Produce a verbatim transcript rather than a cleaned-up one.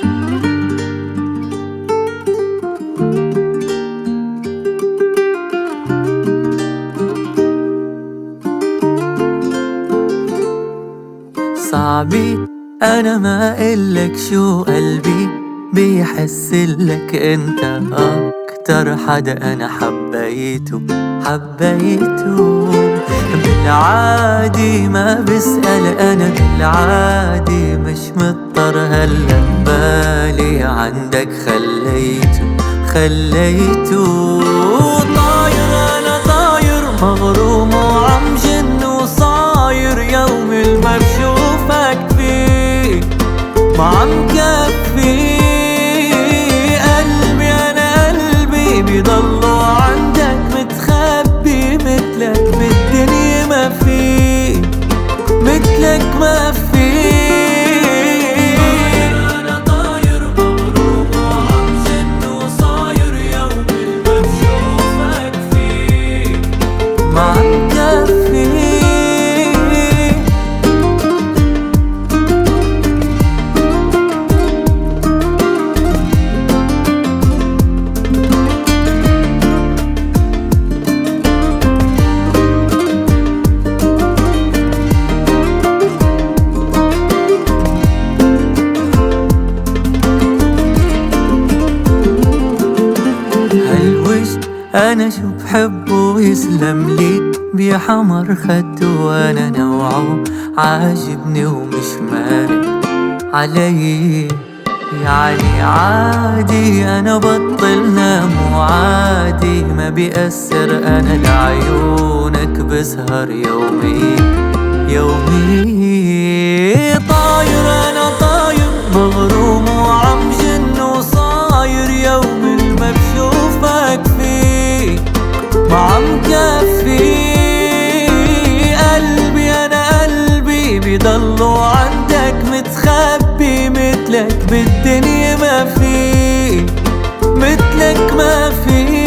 صعبي أنا ما إلك شو قلبي بيحسلك انت أكتر حدا أنا حبيته حبيته. بالعادي ما بسأل أنا بالعادي مش مضطر هلا بالي عندك خليته خليته. طاير أنا طاير مغروم وعم جن وصاير يوم ما بشوفك فيه ما عم كفي قلبي أنا قلبي بيضلوا عندك متخبي مثلك بالدنيا ما في مثلك ما في. أنا طاير مغروم وعم جن وصاير يوم ما بشوفك فيه ما عم كفي. أنا شو بحبه يسلم لي بحمر خده وأنا نوعه عاجبني ومش مارق علي يعني عادي. أنا بطل نام وعادي ما بيأثر أنا لعيونك بسهر يومي يومي. طاير أنا طاير مغروم وعم جن وصاير يوم ما بشوفك فيه ما عم كفي قلبي أنا قلبي بيضلوا عندك متخبي مثلك بالدنيا ما في مثلك ما في.